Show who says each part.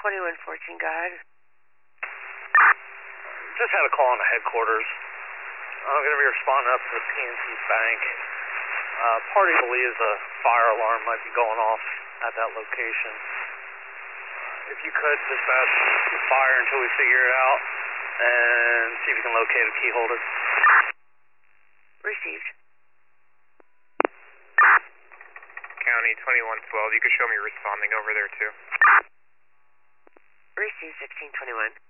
Speaker 1: 162114, go ahead.
Speaker 2: Just had a call on the headquarters. I'm going to be responding up to the PNC Bank. Party believes a fire alarm might be going off at that location. If you could, dispatch the fire until we figure it out and see if you can locate a key holder.
Speaker 1: Received.
Speaker 3: County 2112, you could show me responding over there too.
Speaker 1: Received 1621.